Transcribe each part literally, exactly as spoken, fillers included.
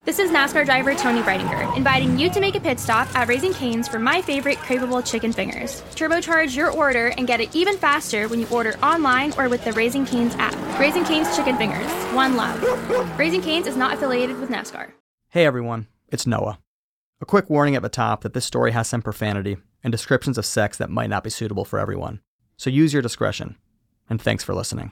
This is NASCAR driver Tony Breidinger, inviting you to make a pit stop at Raising Cane's for my favorite craveable chicken fingers. Turbocharge your order and get it even faster when you order online or with the Raising Cane's app. Raising Cane's Chicken Fingers. One love. Raising Cane's is not affiliated with NASCAR. Hey everyone, it's Noah. A quick warning at the top that this story has some profanity and descriptions of sex that might not be suitable for everyone. So use your discretion. And thanks for listening.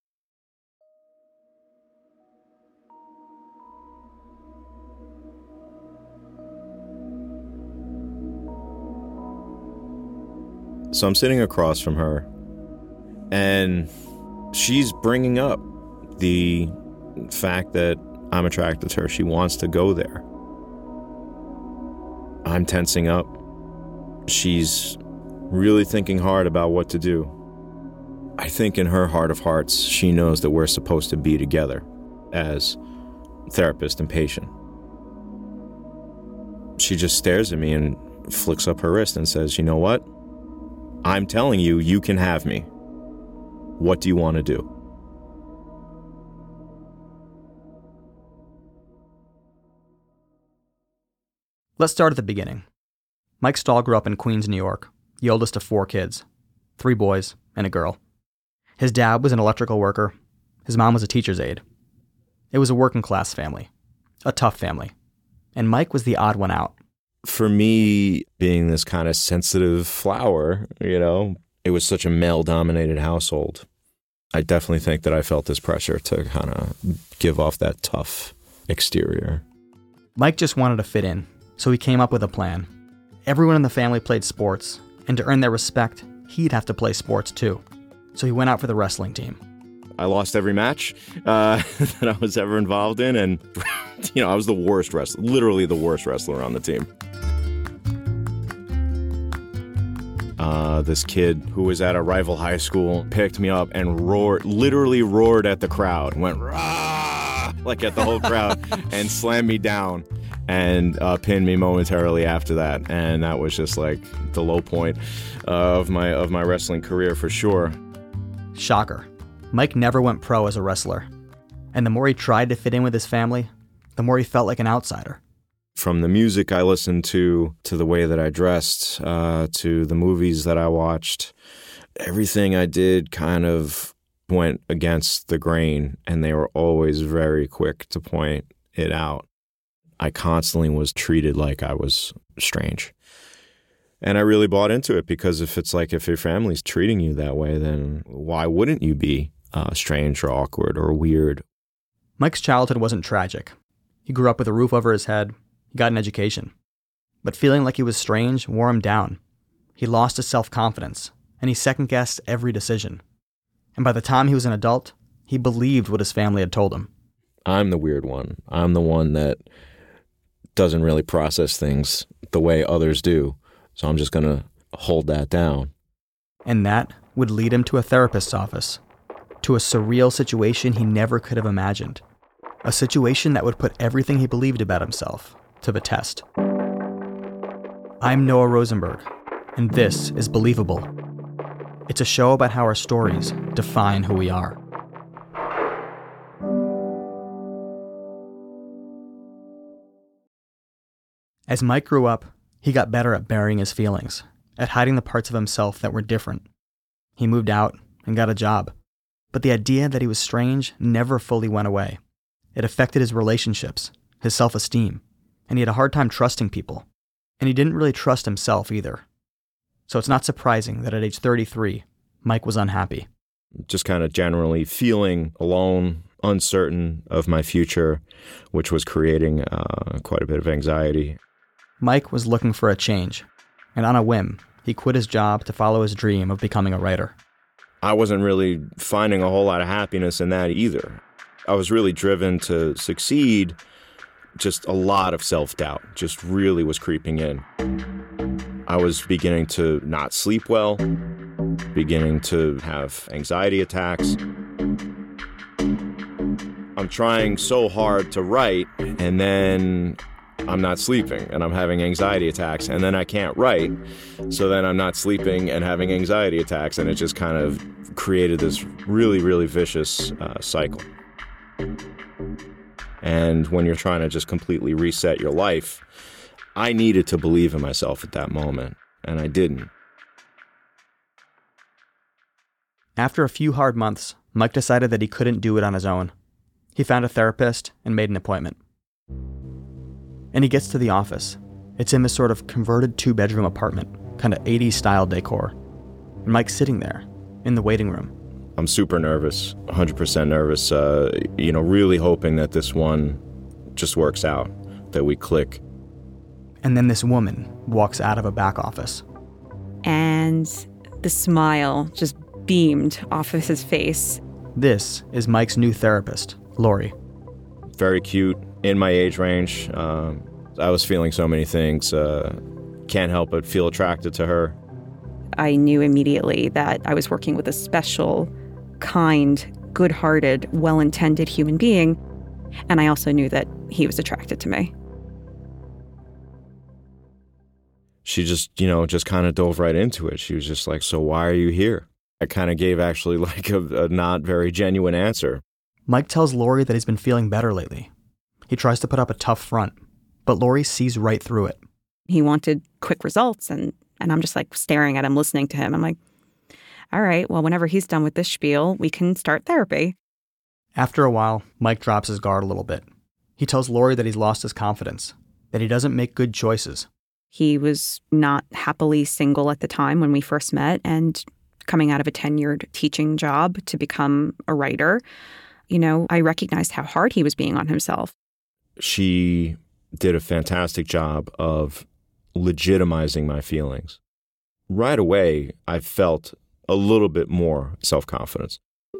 So I'm sitting across from her, and she's bringing up the fact that I'm attracted to her. She wants to go there. I'm tensing up. She's really thinking hard about what to do. I think in her heart of hearts, she knows that we're supposed to be together as therapist and patient. She just stares at me and flicks up her wrist and says, "You know what? I'm telling you, you can have me. What do you want to do?" Let's start at the beginning. Mike Stahl grew up in Queens, New York, the oldest of four kids, three boys and a girl. His dad was an electrical worker. His mom was a teacher's aide. It was a working class family, a tough family, and Mike was the odd one out. For me, being this kind of sensitive flower, you know, it was such a male-dominated household. I definitely think that I felt this pressure to kind of give off that tough exterior. Mike just wanted to fit in, so he came up with a plan. Everyone in the family played sports, and to earn their respect, he'd have to play sports too. So he went out for the wrestling team. I lost every match uh, that I was ever involved in, and you know, I was the worst wrestler, literally the worst wrestler on the team. Uh, this kid who was at a rival high school picked me up and roared, literally roared at the crowd, went rah, like at the whole crowd, and slammed me down and uh, pinned me momentarily after that. And that was just like the low point uh, of my of my wrestling career for sure. Shocker. Mike never went pro as a wrestler. And the more he tried to fit in with his family, the more he felt like an outsider. From the music I listened to, to the way that I dressed, uh, to the movies that I watched, everything I did kind of went against the grain, and they were always very quick to point it out. I constantly was treated like I was strange. And I really bought into it, because if it's like, if your family's treating you that way, then why wouldn't you be uh, strange or awkward or weird? Mike's childhood wasn't tragic. He grew up with a roof over his head. He got an education. But feeling like he was strange wore him down. He lost his self-confidence, and he second-guessed every decision. And by the time he was an adult, he believed what his family had told him. I'm the weird one. I'm the one that doesn't really process things the way others do. So I'm just going to hold that down. And that would lead him to a therapist's office, to a surreal situation he never could have imagined. A situation that would put everything he believed about himself to the test. I'm Noah Rosenberg, and this is Believable. It's a show about how our stories define who we are. As Mike grew up, he got better at burying his feelings, at hiding the parts of himself that were different. He moved out and got a job, but the idea that he was strange never fully went away. It affected his relationships, his self-esteem, and he had a hard time trusting people, and he didn't really trust himself either. So it's not surprising that at age thirty-three, Mike was unhappy. Just kind of generally feeling alone, uncertain of my future, which was creating uh, quite a bit of anxiety. Mike was looking for a change, and on a whim, he quit his job to follow his dream of becoming a writer. I wasn't really finding a whole lot of happiness in that either. I was really driven to succeed. Just a lot of self-doubt just really was creeping in. I was beginning to not sleep well, beginning to have anxiety attacks. I'm trying so hard to write, and then I'm not sleeping, and I'm having anxiety attacks, and then I can't write, so then I'm not sleeping and having anxiety attacks, and it just kind of created this really, really vicious uh, cycle. And when you're trying to just completely reset your life, I needed to believe in myself at that moment, and I didn't. After a few hard months, Mike decided that he couldn't do it on his own. He found a therapist and made an appointment. And he gets to the office. It's in this sort of converted two-bedroom apartment, kind of eighties-style decor. And Mike's sitting there, in the waiting room. I'm super nervous, one hundred percent nervous, uh, you know, really hoping that this one just works out, that we click. And then this woman walks out of a back office. And the smile just beamed off of his face. This is Mike's new therapist, Lori. Very cute, in my age range. Um, I was feeling so many things. Uh, can't help but feel attracted to her. I knew immediately that I was working with a special, kind, good-hearted, well-intended human being. And I also knew that he was attracted to me. She just, you know, just kind of dove right into it. She was just like, so why are you here? I kind of gave actually like a, a not very genuine answer. Mike tells Lori that he's been feeling better lately. He tries to put up a tough front, but Lori sees right through it. He wanted quick results, and, and I'm just like staring at him, listening to him. I'm like, all right, well, whenever he's done with this spiel, we can start therapy. After a while, Mike drops his guard a little bit. He tells Lori that he's lost his confidence, that he doesn't make good choices. He was not happily single at the time when we first met, and coming out of a tenured teaching job to become a writer, you know, I recognized how hard he was being on himself. She did a fantastic job of legitimizing my feelings. Right away, I felt a little bit more self-confidence.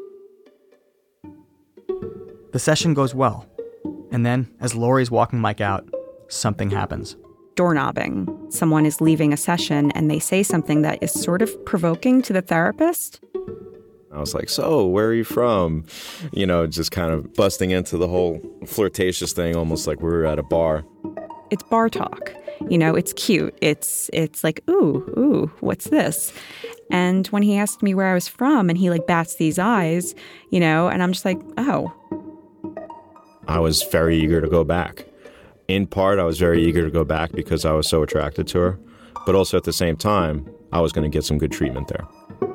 The session goes well. And then, as Lori's walking Mike out, something happens. Doorknobbing. Someone is leaving a session and they say something that is sort of provoking to the therapist. I was like, so where are you from? You know, just kind of busting into the whole flirtatious thing, almost like we were at a bar. It's bar talk. You know, it's cute. It's it's like, ooh, ooh, what's this? And when he asked me where I was from and he like bats these eyes, you know, and I'm just like, oh. I was very eager to go back. In part, I was very eager to go back because I was so attracted to her. But also at the same time, I was going to get some good treatment there.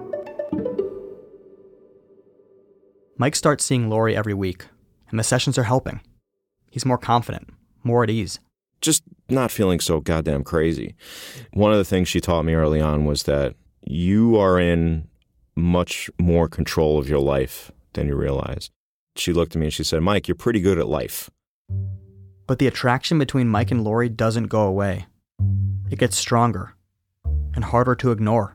Mike starts seeing Lori every week, and the sessions are helping. He's more confident, more at ease. Just not feeling so goddamn crazy. One of the things she taught me early on was that you are in much more control of your life than you realize. She looked at me and she said, Mike, you're pretty good at life. But the attraction between Mike and Lori doesn't go away. It gets stronger and harder to ignore.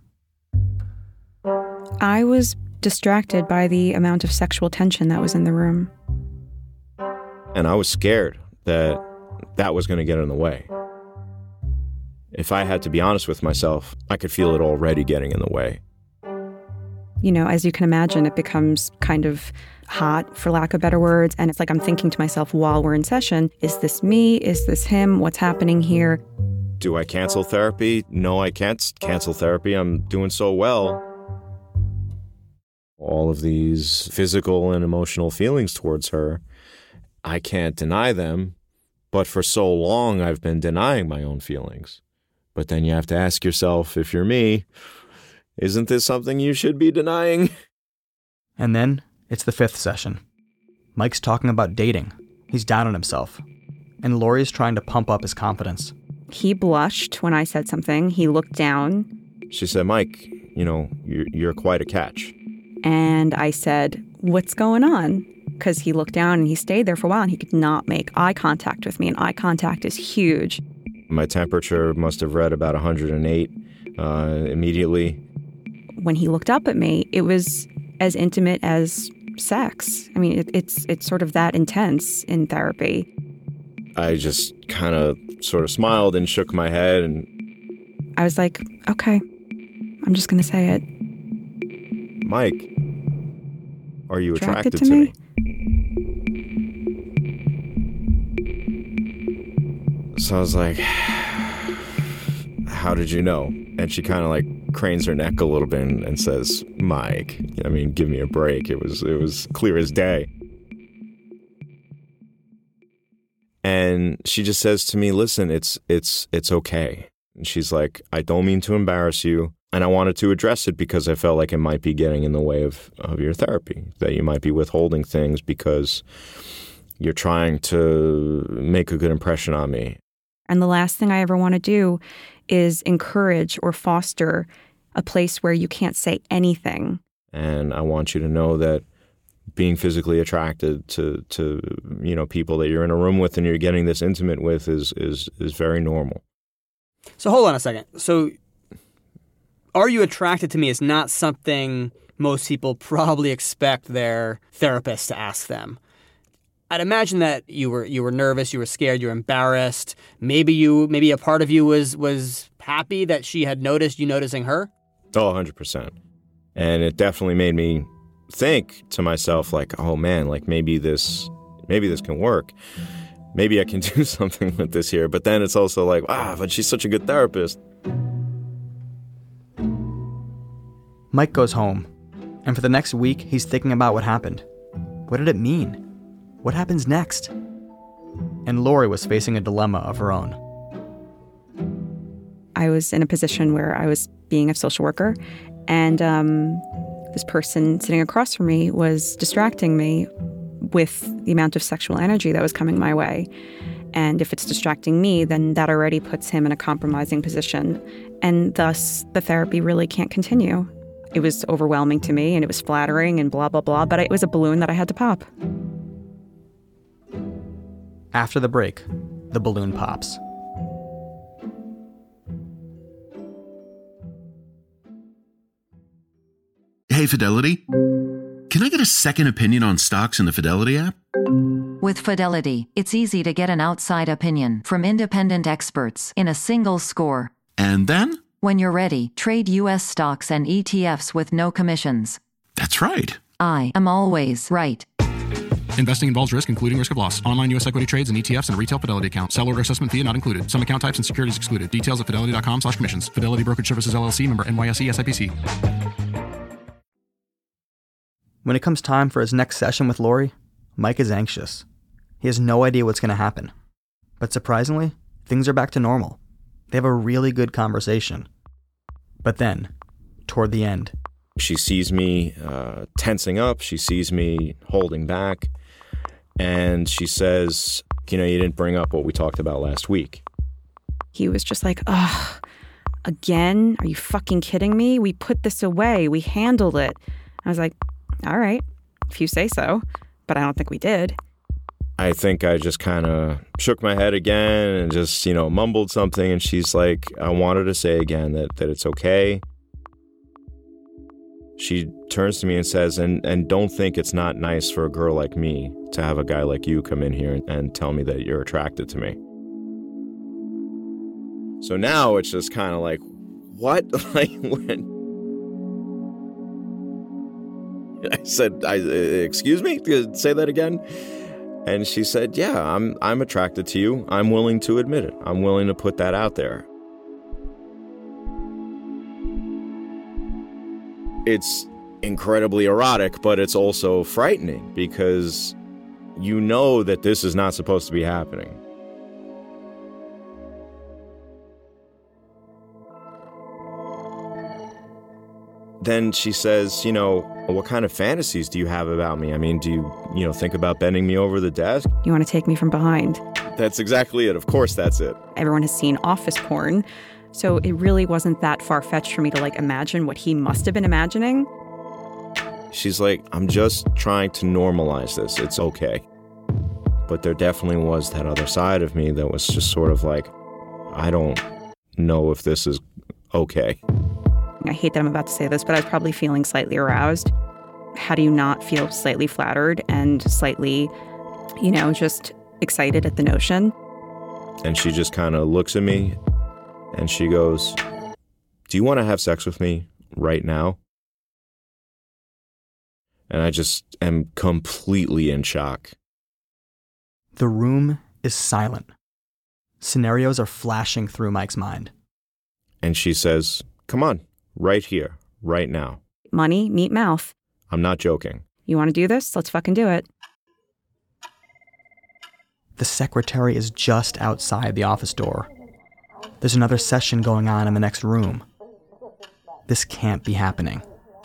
I was distracted by the amount of sexual tension that was in the room. And I was scared that that was going to get in the way. If I had to be honest with myself, I could feel it already getting in the way. You know, as you can imagine, it becomes kind of hot, for lack of better words. And it's like I'm thinking to myself while we're in session, is this me? Is this him? What's happening here? Do I cancel therapy? No, I can't cancel therapy. I'm doing so well. All of these physical and emotional feelings towards her, I can't deny them. But for so long, I've been denying my own feelings. But then you have to ask yourself, if you're me, isn't this something you should be denying? And then it's the fifth session. Mike's talking about dating. He's down on himself. And Lori's trying to pump up his confidence. He blushed when I said something. He looked down. She said, Mike, you know, you're, you're quite a catch. And I said, what's going on? Because he looked down and he stayed there for a while and he could not make eye contact with me. And eye contact is huge. My temperature must have read about one hundred eight uh, immediately. When he looked up at me, it was as intimate as sex. I mean, it, it's it's sort of that intense in therapy. I just kind of sort of smiled and shook my head. And I was like, okay, I'm just going to say it. Mike, are you Attracted, attracted to, to me? me? So I was like, how did you know? And she kind of like cranes her neck a little bit and, and says, Mike, I mean, give me a break. It was it was clear as day. And she just says to me, listen, it's it's it's okay. And she's like, I don't mean to embarrass you. And I wanted to address it because I felt like it might be getting in the way of, of your therapy, that you might be withholding things because you're trying to make a good impression on me. And the last thing I ever want to do is encourage or foster a place where you can't say anything. And I want you to know that being physically attracted to, to you know, people that you're in a room with and you're getting this intimate with is is is very normal. So hold on a second. So are you attracted to me is not something most people probably expect their therapist to ask them. I'd imagine that you were you were nervous, you were scared, you were embarrassed. Maybe you maybe a part of you was was happy that she had noticed you noticing her. Oh, one hundred percent. And it definitely made me think to myself, like, oh man, like maybe this maybe this can work. Maybe I can do something with this here. But then it's also like, ah, but she's such a good therapist. Mike goes home, and for the next week, he's thinking about what happened. What did it mean? What happens next? And Lori was facing a dilemma of her own. I was in a position where I was being a social worker, and um, this person sitting across from me was distracting me with the amount of sexual energy that was coming my way. And if it's distracting me, then that already puts him in a compromising position, and thus the therapy really can't continue. It was overwhelming to me, and it was flattering and blah, blah, blah, but it was a balloon that I had to pop. After the break, the balloon pops. Hey, Fidelity. Can I get a second opinion on stocks in the Fidelity app? With Fidelity, it's easy to get an outside opinion from independent experts in a single score. And then? When you're ready, trade U S stocks and E T Fs with no commissions. That's right. I am always right. Investing involves risk, including risk of loss. Online U S equity trades and E T Fs and a retail Fidelity account. Sell order assessment fee not included. Some account types and securities excluded. Details at fidelity.com slash commissions. Fidelity Brokerage Services, L L C, member N Y S E, S I P C. When it comes time for his next session with Lori, Mike is anxious. He has no idea what's going to happen. But surprisingly, things are back to normal. They have a really good conversation. But then, toward the end, she sees me uh, tensing up. She sees me holding back. And she says, you know, you didn't bring up what we talked about last week. He was just like, ugh, again? Are you fucking kidding me? We put this away. We handled it. I was like, all right, if you say so. But I don't think we did. I think I just kind of shook my head again and just, you know, mumbled something. And she's like, I wanted to say again that, that it's okay. She turns to me and says, and, and don't think it's not nice for a girl like me to have a guy like you come in here and, and tell me that you're attracted to me. So now it's just kind of like, what? Like when I said, I, excuse me, say that again? And she said, yeah, I'm I'm attracted to you. I'm willing to admit it. I'm willing to put that out there. It's incredibly erotic, but it's also frightening because you know that this is not supposed to be happening. Then she says, you know, what kind of fantasies do you have about me? I mean, do you, you know, think about bending me over the desk? You want to take me from behind? That's exactly it. Of course, that's it. Everyone has seen office porn, so it really wasn't that far-fetched for me to, like, imagine what he must have been imagining. She's like, I'm just trying to normalize this. It's okay. But there definitely was that other side of me that was just sort of like, I don't know if this is okay. I hate that I'm about to say this, but I was probably feeling slightly aroused. How do you not feel slightly flattered and slightly, you know, just excited at the notion? And she just kind of looks at me and she goes, do you want to have sex with me right now? And I just am completely in shock. The room is silent. Scenarios are flashing through Mike's mind. And she says, come on. Right here, right now. Money, meat, mouth. I'm not joking. You want to do this? Let's fucking do it. The secretary is just outside the office door. There's another session going on in the next room. This can't be happening.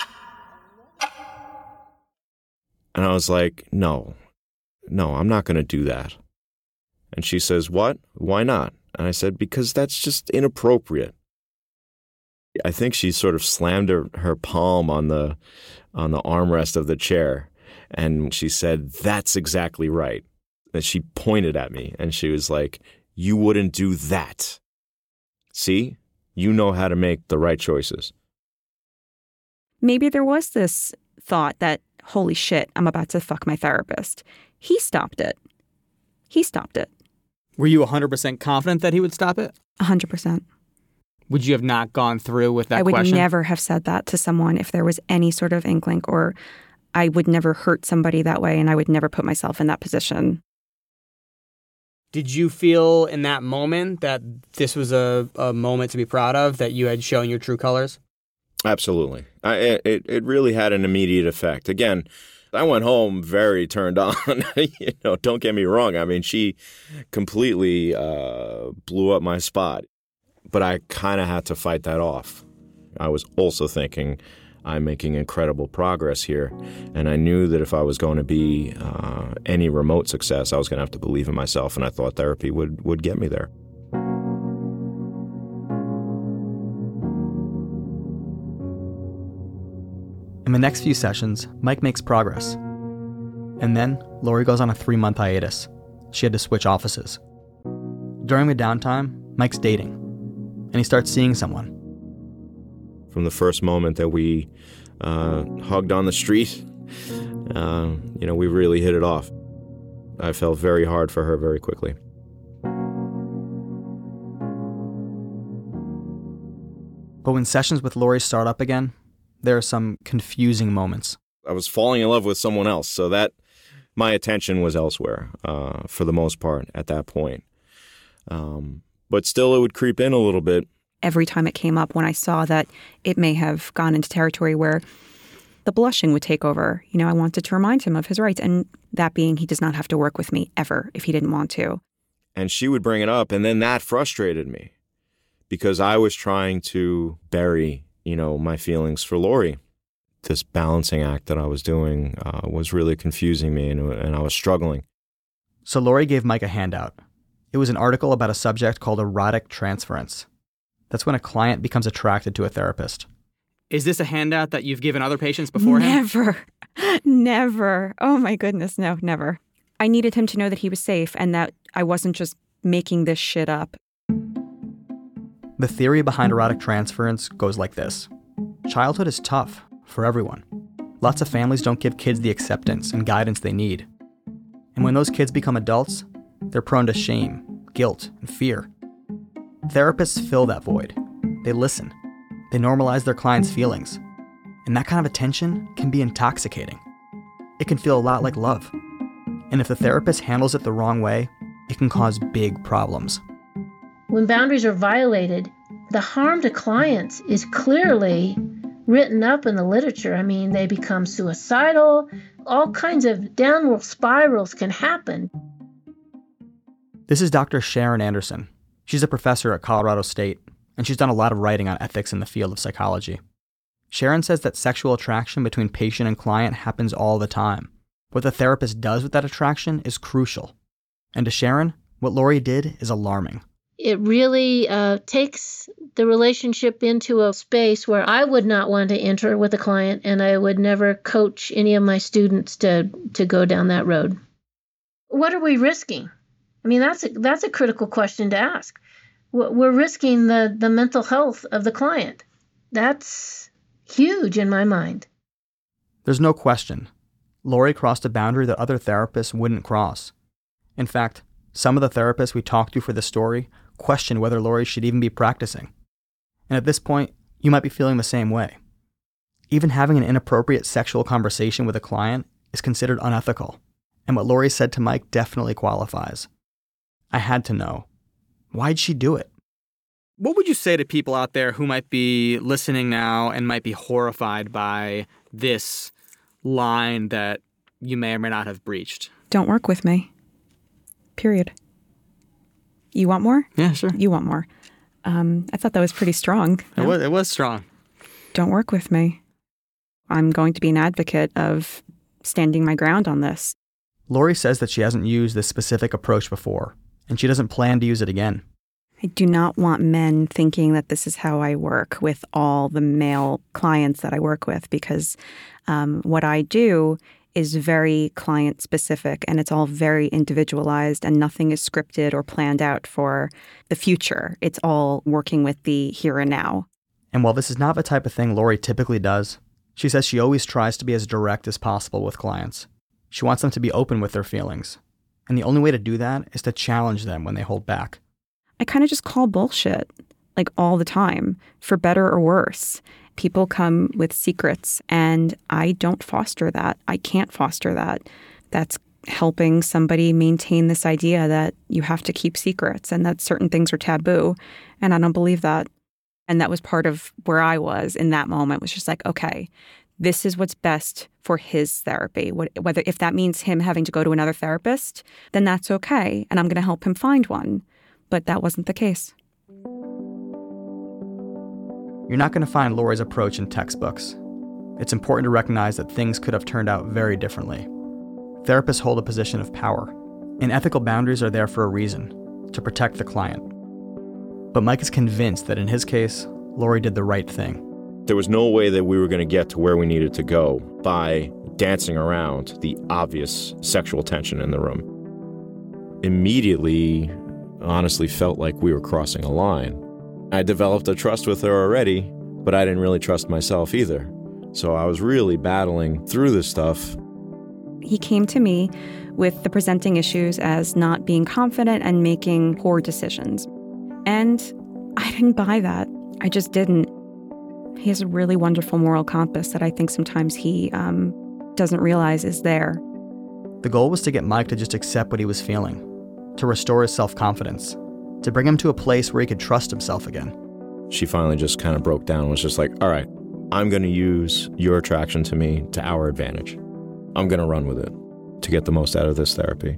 And I was like, no, no, I'm not going to do that. And she says, what? Why not? And I said, because that's just inappropriate. I think she sort of slammed her, her palm on the on the armrest of the chair. And she said, that's exactly right. And she pointed at me and she was like, you wouldn't do that. See, you know how to make the right choices. Maybe there was this thought that, holy shit, I'm about to fuck my therapist. He stopped it. He stopped it. Were you one hundred percent confident that he would stop it? one hundred percent. Would you have not gone through with that I would question? never have said that to someone if there was any sort of inkling, or I would never hurt somebody that way, and I would never put myself in that position. Did you feel in that moment that this was a, a moment to be proud of, that you had shown your true colors? Absolutely. I, it, it really had an immediate effect. Again, I went home very turned on. You know, don't get me wrong. I mean, she completely uh, blew up my spot. But I kind of had to fight that off. I was also thinking, I'm making incredible progress here. And I knew that if I was going to be uh, any remote success, I was going to have to believe in myself. And I thought therapy would, would get me there. In the next few sessions, Mike makes progress. And then Lori goes on a three-month hiatus. She had to switch offices. During the downtime, Mike's dating, and he starts seeing someone. From the first moment that we uh, hugged on the street, uh, you know, we really hit it off. I fell very hard for her very quickly. But when sessions with Lori start up again, there are some confusing moments. I was falling in love with someone else, so that my attention was elsewhere uh, for the most part at that point. Um, but still, it would creep in a little bit. Every time it came up, when I saw that it may have gone into territory where the blushing would take over, you know, I wanted to remind him of his rights. And that being, he does not have to work with me ever if he didn't want to. And she would bring it up, and then that frustrated me because I was trying to bury, you know, my feelings for Lori. This balancing act that I was doing uh, was really confusing me, and, and I was struggling. So Lori gave Mike a handout. It was an article about a subject called erotic transference. That's when a client becomes attracted to a therapist. Is this a handout that you've given other patients beforehand? Never. Never. Oh my goodness, no, never. I needed him to know that he was safe and that I wasn't just making this shit up. The theory behind erotic transference goes like this. Childhood is tough for everyone. Lots of families don't give kids the acceptance and guidance they need. And when those kids become adults, they're prone to shame, guilt, and fear. Therapists fill that void. They listen. They normalize their clients' feelings. And that kind of attention can be intoxicating. It can feel a lot like love. And if the therapist handles it the wrong way, it can cause big problems. When boundaries are violated, the harm to clients is clearly written up in the literature. I mean, they become suicidal. All kinds of downward spirals can happen. This is Doctor Sharon Anderson. She's a professor at Colorado State, and she's done a lot of writing on ethics in the field of psychology. Sharon says that sexual attraction between patient and client happens all the time. What the therapist does with that attraction is crucial. And to Sharon, what Lori did is alarming. It really uh, takes the relationship into a space where I would not want to enter with a client, and I would never coach any of my students to, to go down that road. What are we risking? I mean, that's a, that's a critical question to ask. We're risking the, the mental health of the client. That's huge in my mind. There's no question. Lori crossed a boundary that other therapists wouldn't cross. In fact, some of the therapists we talked to for this story questioned whether Lori should even be practicing. And at this point, you might be feeling the same way. Even having an inappropriate sexual conversation with a client is considered unethical. And what Lori said to Mike definitely qualifies. I had to know. Why'd she do it? What would you say to people out there who might be listening now and might be horrified by this line that you may or may not have breached? Don't work with me. Period. You want more? Yeah, sure. You want more. Um, I thought that was pretty strong. It was, it was strong. Don't work with me. I'm going to be an advocate of standing my ground on this. Lori says that she hasn't used this specific approach before, and she doesn't plan to use it again. I do not want men thinking that this is how I work with all the male clients that I work with, because um, what I do is very client specific and it's all very individualized and nothing is scripted or planned out for the future. It's all working with the here and now. And while this is not the type of thing Lori typically does, she says she always tries to be as direct as possible with clients. She wants them to be open with their feelings. And the only way to do that is to challenge them when they hold back. I kind of just call bullshit, like all the time, for better or worse. People come with secrets, and I don't foster that. I can't foster that. That's helping somebody maintain this idea that you have to keep secrets and that certain things are taboo. And I don't believe that. And that was part of where I was in that moment, was just like, okay, this is what's best for his therapy. Whether if that means him having to go to another therapist, then that's okay. And I'm going to help him find one. But that wasn't the case. You're not going to find Lori's approach in textbooks. It's important to recognize that things could have turned out very differently. Therapists hold a position of power, and ethical boundaries are there for a reason, to protect the client. But Mike is convinced that in his case, Lori did the right thing. There was no way that we were going to get to where we needed to go by dancing around the obvious sexual tension in the room. Immediately, honestly felt like we were crossing a line. I developed a trust with her already, but I didn't really trust myself either. So I was really battling through this stuff. He came to me with the presenting issues as not being confident and making poor decisions. And I didn't buy that. I just didn't. He has a really wonderful moral compass that I think sometimes he um, doesn't realize is there. The goal was to get Mike to just accept what he was feeling, to restore his self-confidence, to bring him to a place where he could trust himself again. She finally just kind of broke down and was just like, all right, I'm going to use your attraction to me to our advantage. I'm going to run with it to get the most out of this therapy.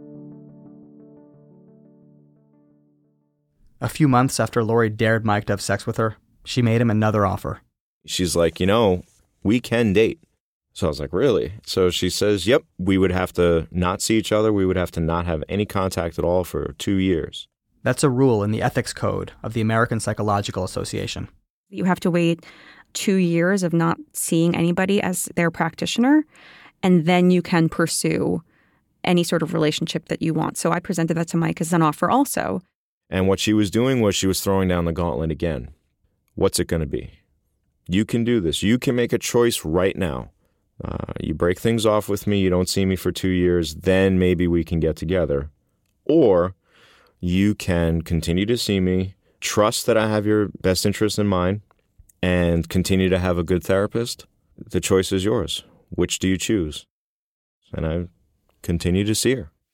A few months after Lori dared Mike to have sex with her, she made him another offer. She's like, you know, we can date. So I was like, really? So she says, yep, we would have to not see each other. We would have to not have any contact at all for two years. That's a rule in the ethics code of the American Psychological Association. You have to wait two years of not seeing anybody as their practitioner, and then you can pursue any sort of relationship that you want. So I presented that to Mike as an offer also. And what she was doing was she was throwing down the gauntlet again. What's it going to be? You can do this. You can make a choice right now. Uh, you break things off with me. You don't see me for two years. Then maybe we can get together. Or you can continue to see me, trust that I have your best interest in mind, and continue to have a good therapist. The choice is yours. Which do you choose? And I continue to see her.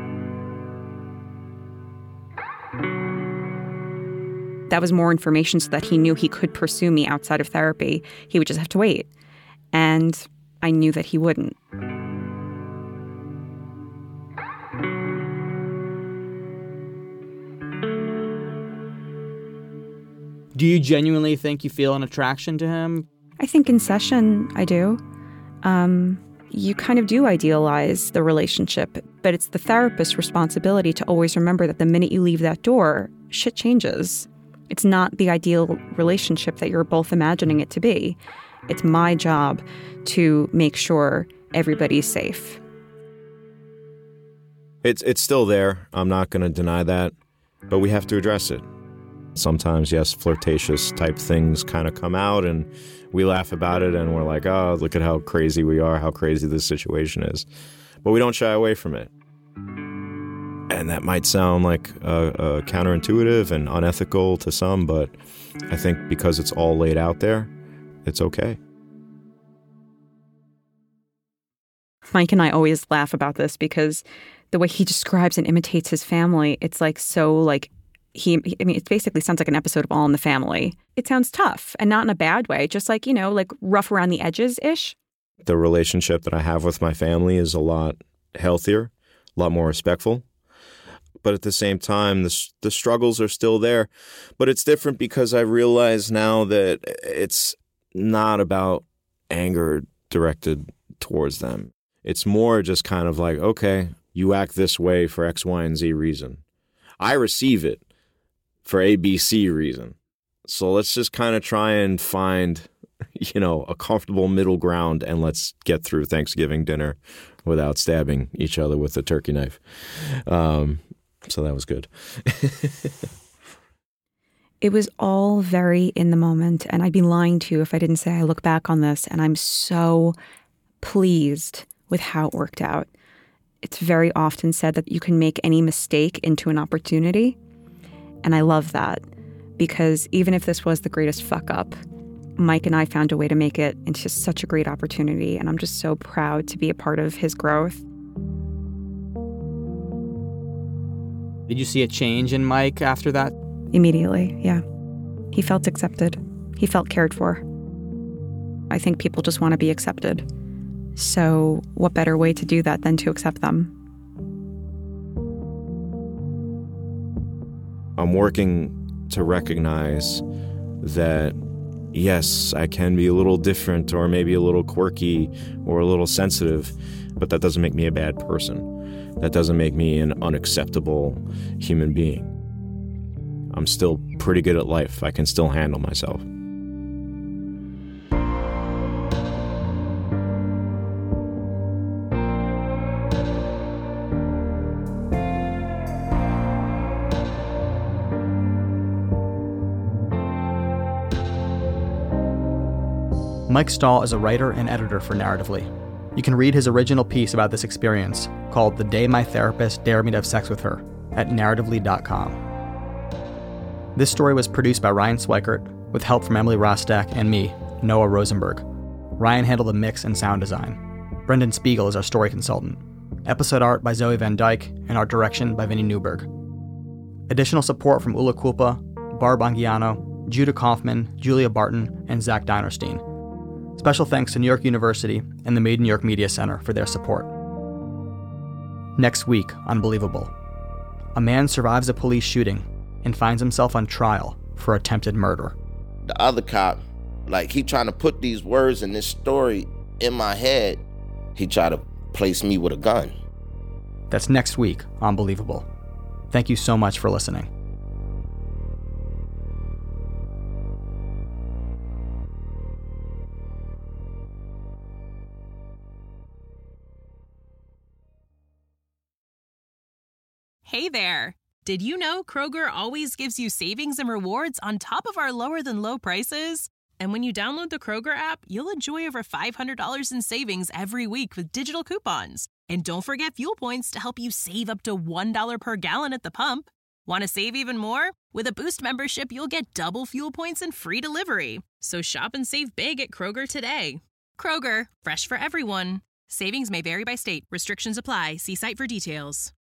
That was more information so that he knew he could pursue me outside of therapy. He would just have to wait. And I knew that he wouldn't. Do you genuinely think you feel an attraction to him? I think in session, I do. Um, you kind of do idealize the relationship, but it's the therapist's responsibility to always remember that the minute you leave that door, shit changes. It's not the ideal relationship that you're both imagining it to be. It's my job to make sure everybody's safe. It's it's still there. I'm not going to deny that, but we have to address it. Sometimes, yes, flirtatious type things kind of come out and we laugh about it and we're like, oh, look at how crazy we are, how crazy this situation is. But we don't shy away from it. And that might sound like uh, uh, counterintuitive and unethical to some, but I think because it's all laid out there, it's okay. Mike and I always laugh about this because the way he describes and imitates his family, it's like so like he, I mean, it basically sounds like an episode of All in the Family. It sounds tough and not in a bad way, just like, you know, like rough around the edges-ish. The relationship that I have with my family is a lot healthier, a lot more respectful. but at the same time, the, the struggles are still there. But it's different because I realize now that it's not about anger directed towards them. It's more just kind of like, okay, you act this way for X, Y, and Z reason. I receive it for A, B, C reason. So let's just kind of try and find, you know, a comfortable middle ground, and let's get through Thanksgiving dinner without stabbing each other with a turkey knife. Um, so that was good. It was all very in the moment, and I'd be lying to you if I didn't say I look back on this and I'm so pleased with how it worked out. It's very often said that you can make any mistake into an opportunity, and I love that, because even if this was the greatest fuck up, Mike and I found a way to make it into such a great opportunity, and I'm just so proud to be a part of his growth. Did you see a change in Mike after that? Immediately, yeah. He felt accepted. He felt cared for. I think people just want to be accepted. So what better way to do that than to accept them? I'm working to recognize that, yes, I can be a little different or maybe a little quirky or a little sensitive, but that doesn't make me a bad person. That doesn't make me an unacceptable human being. I'm still pretty good at life. I can still handle myself. Mike Stahl is a writer and editor for Narratively. You can read his original piece about this experience, called The Day My Therapist Dared Me to Have Sex with Her, at narratively dot com. This story was produced by Ryan Swikert, with help from Emily Rostak and me, Noah Rosenberg. Ryan handled the mix and sound design. Brendan Spiegel is our story consultant. Episode art by Zoe Van Dyke, and art direction by Vinnie Newberg. Additional support from Ula Kulpa, Barb Anguiano, Judah Kaufman, Julia Barton, and Zach Dinerstein. Special thanks to New York University and the Made in New York Media Center for their support. Next week, Unbelievable. A man survives a police shooting and finds himself on trial for attempted murder. The other cop, like, he trying to put these words in this story in my head. He tried to place me with a gun. That's next week, Unbelievable. Thank you so much for listening. Hey there! Did you know Kroger always gives you savings and rewards on top of our lower-than-low prices? And when you download the Kroger app, you'll enjoy over five hundred dollars in savings every week with digital coupons. And don't forget fuel points to help you save up to one dollar per gallon at the pump. Want to save even more? With a Boost membership, you'll get double fuel points and free delivery. So shop and save big at Kroger today. Kroger, fresh for everyone. Savings may vary by state. Restrictions apply. See site for details.